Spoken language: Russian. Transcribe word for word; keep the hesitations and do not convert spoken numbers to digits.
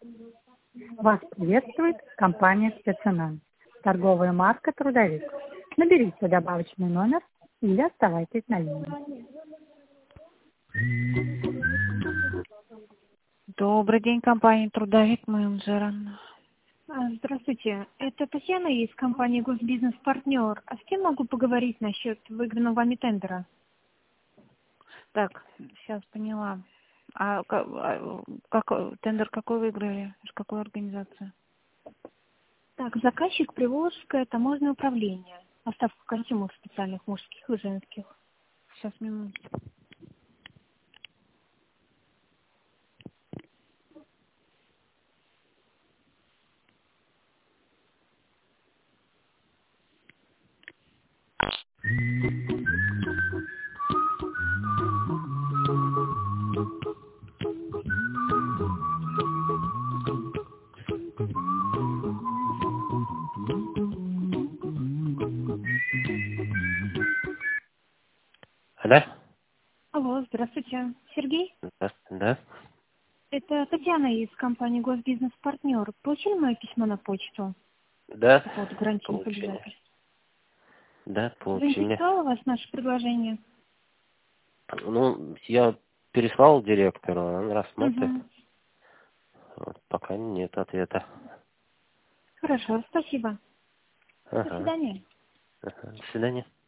Вас приветствует компания «Спецназ». Торговая марка «Трудовик». Наберите добавочный номер или оставайтесь на линии. Добрый день, компания «Трудовик», менеджер Анна. А, Здравствуйте, это Татьяна из компании «Госбизнес Партнер». А с кем могу поговорить насчет выигранного вами тендера? Так, сейчас поняла. А, ка- а, как, тендер какой выиграли? Из какой организации? Так, заказчик Приволжское таможенное управление. Поставка костюмов специальных мужских и женских. Сейчас, минуту. Да? Алло, здравствуйте. Сергей? Здравствуйте, да? Это Татьяна из компании «Госбизнес Партнер». Получили мое письмо на почту? Да, По поводу гарантийных получили. обязательств. Да, получили. Заинтересовало вас наше предложение? Ну, я переслал директору, он рассмотрит. Угу. Вот, пока нет ответа. Хорошо, спасибо. До Ага. свидания. Ага. До свидания.